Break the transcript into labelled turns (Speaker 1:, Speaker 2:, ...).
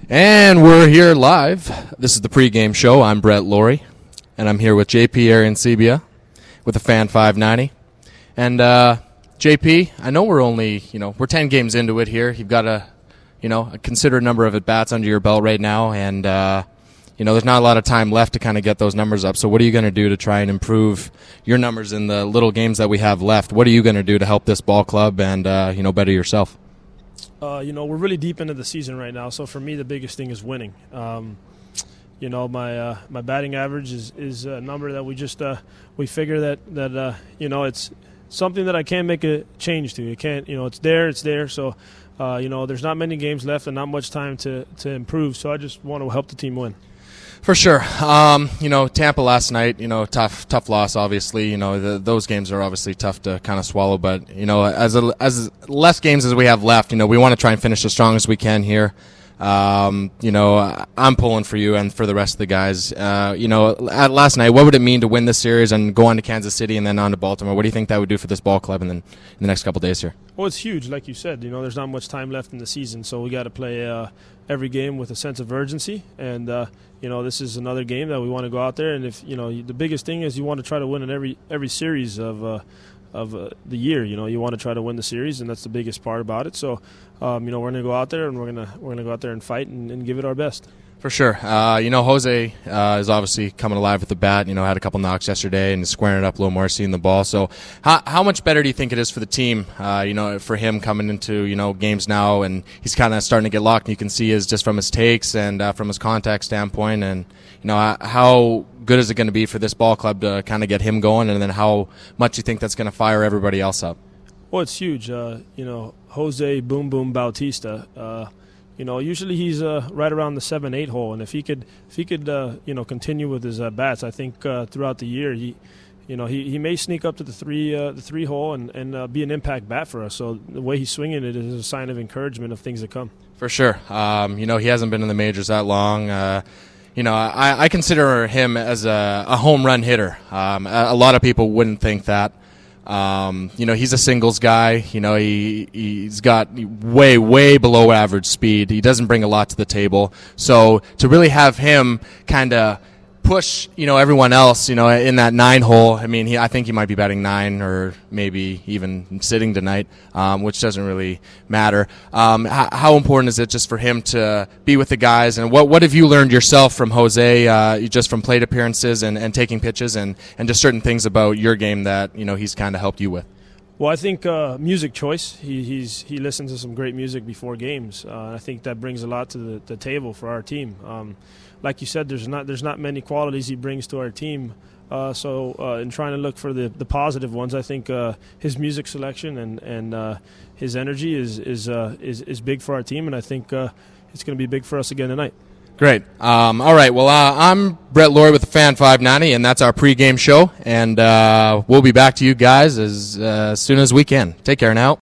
Speaker 1: And we're here live. This is the pregame show. I'm Brett Laurie, and I'm here with JP Arencibia with the Fan 590. And JP, I know we're only, we're 10 games into it here. You've got a considerate number of at-bats under your belt right now, and there's not a lot of time left to kind of get those numbers up. So what are you going to do to try and improve your numbers in the little games that we have left? What are you going to do to help this ball club and better yourself?
Speaker 2: We're really deep into the season right now, so for me the biggest thing is winning. My batting average is a number that we figure that it's something that I can't make a change to. It can't, it's there. So, there's not many games left and not much time to improve. So I just want to help the team win.
Speaker 1: For sure. Tampa last night, tough loss, obviously. Those games are obviously tough to kind of swallow. But, as less games as we have left, we want to try and finish as strong as we can here. I'm pulling for you and for the rest of the guys. At last night, what would it mean to win this series and go on to Kansas City and then on to Baltimore? What do you think that would do for this ball club in the next couple of days here?
Speaker 2: Well, it's huge, like you said. There's not much time left in the season, so we got to play every game with a sense of urgency. And this is another game that we want to go out there. And if the biggest thing is you want to try to win in every series of the year. You want to try to win the series, and that's the biggest part about it. So, we're going to go out there, and we're going to go out there and fight and give it our best.
Speaker 1: For sure. Jose is obviously coming alive with the bat. Had a couple knocks yesterday and is squaring it up a little more, seeing the ball. So how much better do you think it is for the team, for him coming into, games now, and he's kind of starting to get locked. And you can see just from his takes and from his contact standpoint. And, how good is it going to be for this ball club to kind of get him going, and then how much you think that's going to fire everybody else up?
Speaker 2: Well, it's huge. Jose Boom Boom Bautista, usually he's right around the 7-8 hole, and if he could continue with his bats, I think throughout the year he may sneak up to the three hole and be an impact bat for us. So the way he's swinging it is a sign of encouragement of things to come. For
Speaker 1: sure. He hasn't been in the majors that long. I consider him as a home run hitter. A lot of people wouldn't think that. He's a singles guy. He's got way below average speed. He doesn't bring a lot to the table. So to really have him kind of push, everyone else, in that 9 hole. I think he might be batting 9 or maybe even sitting tonight, which doesn't really matter. How important is it just for him to be with the guys? And what have you learned yourself from Jose, just from plate appearances and taking pitches and just certain things about your game that, he's kind of helped you with?
Speaker 2: Well, I think music choice. He listens to some great music before games. I think that brings a lot to the table for our team. Like you said, there's not many qualities he brings to our team. So in trying to look for the positive ones, I think his music selection and his energy is big for our team, and I think it's going to be big for us again tonight.
Speaker 1: Great. All right. Well, I'm Brett Laurie with the Fan 590, and that's our pregame show. And we'll be back to you guys as soon as we can. Take care now.